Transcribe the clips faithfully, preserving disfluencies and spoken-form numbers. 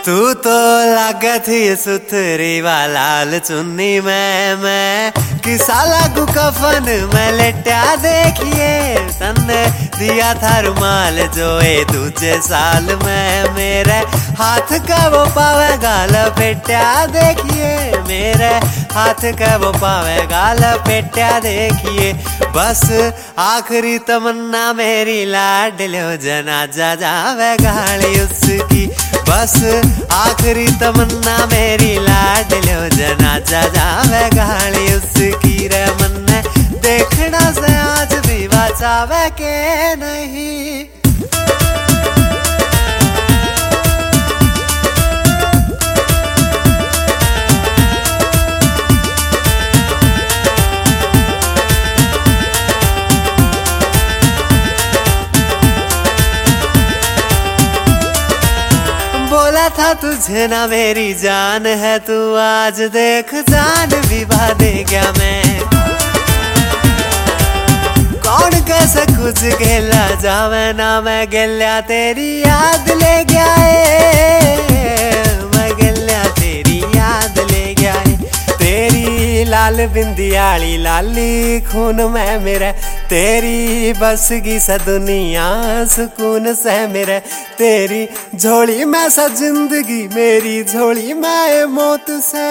तू तो लागे थी सुथरी वाला लाल चुन्नी में मैं किसा लागू कफन में लेटा देखिए तन्ने दिया था रुमाल जो ए दूजे साल में मेरे हाथ का वो पावेगा लपेटा देखिए मेरे हाथ का वो पावेगा लपेटा देखिए बस आखिरी तमन्ना मेरी लाडलो जनाजा जावे गाली उसकी बस आखिरी तमन्ना मेरी लाडलो जनाजा जावे गाली उसकी रे मन देखना से आज भी बचावे के नहीं। बोला था तुझे ना मेरी जान है तू आज देख जान विवाह दे गया मैं कौन कैसे कुछ गेला जावे ना मैं गेल्या तेरी याद ले गया है मैं गेल्या तेरी याद ले गया है तेरी लाल बिंदियाली लाली खून में मेरे तेरी बस की सा दुनिया सुकून से मेरे तेरी झोली में सा जिंदगी मेरी झोली में मौत से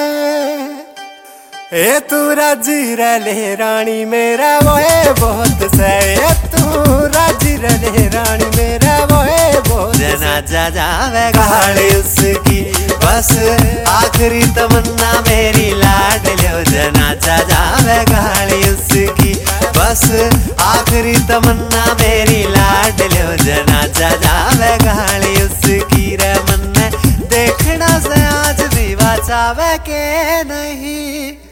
ए तू राजी रले रानी मेरा वो है बहुत से ए तू राजी रले रानी मेरा वो है बहुत जनाजा जावे गाली उसकी बस आखिरी तमन्ना मेरी लाडलो जनाजा जावे गाली उसकी बस आखिरी तमन्ना मेरी लाडलो जनाजा जावे गाली उसकी रे मन देखना से आज भी बचावे के नहीं।